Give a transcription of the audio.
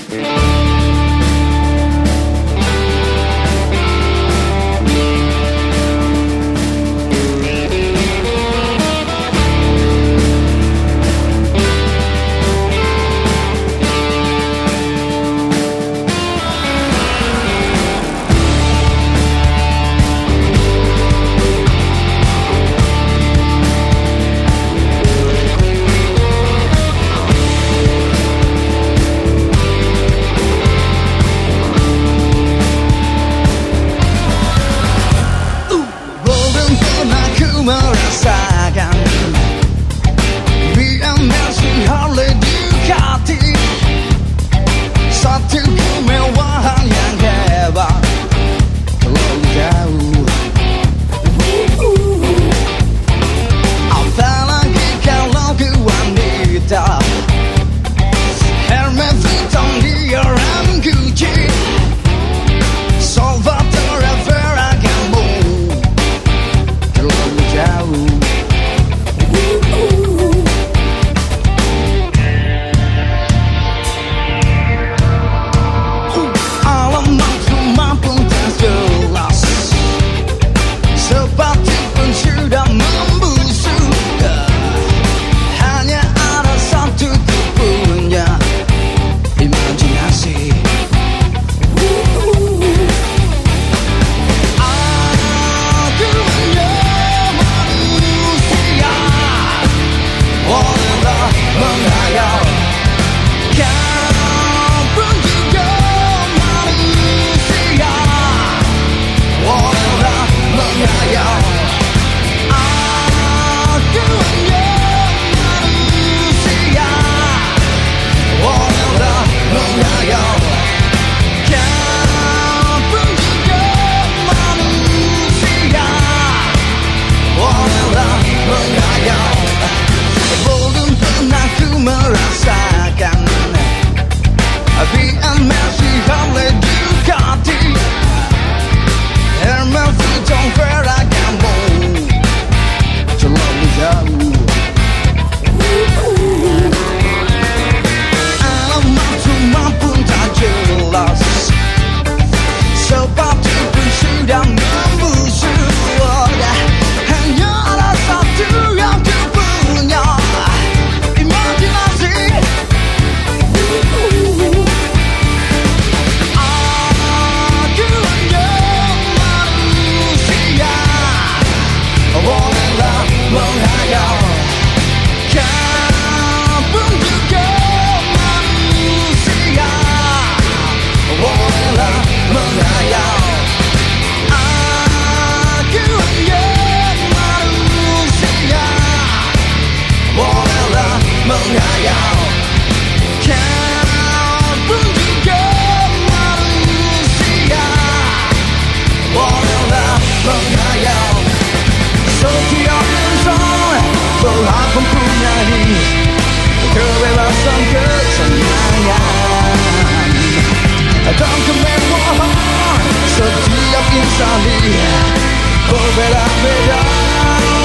merasakan BMX Harley Ducati, satu kemewahan yang hebat terlalu jauh. Apalagi kalau ke wanita, Hermes, Vuitton, Dior, dan Gucci, Salvatore Ferragamo terlalu jauh. Alamat rumah pun tak jelas, sepatu pun sudah membusuk. Hanya ada satu ku punya imajinasi. Menghayal, kau pun juga manusia. Walau menghayal, aku hanya manusia. Walau menghayal, kau pun juga manusia. Walau menghayal, belum pernah ku merasakan BMX Harley Ducati, Hermes, Vuitton, Ferragamo terlalu jauh. Alamat rumah pun tak jelas, sepatu pun sudah membusuk. Hanya ada satu yang ku punya, imajinasi. Aku hanya manusia. Bolehlah menghayal, kau pun juga manusia. Bolehlah menghayal, aku hanya manusia. Bolehlah menghayal, kau pun juga manusia. Bolehlah menghayal. Setiap insan berhak mempunyai kebebasan, kesenangan dan kemewahan. Setiap insan dia berbeda-beda.